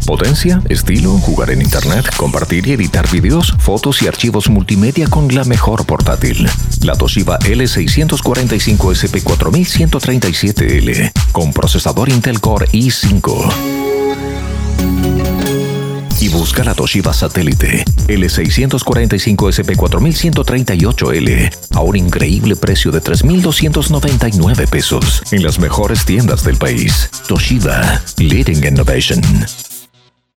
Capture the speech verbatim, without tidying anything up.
Potencia, estilo, jugar en internet, compartir y editar videos, fotos y archivos multimedia con la mejor portátil. La Toshiba L seiscientos cuarenta y cinco S P cuatro mil ciento treinta y siete L con procesador Intel Core i cinco. Y busca la Toshiba Satélite L seiscientos cuarenta y cinco S P cuatro mil ciento treinta y ocho L a un increíble precio de tres mil doscientos noventa y nueve pesos en las mejores tiendas del país. Toshiba, Leading Innovation.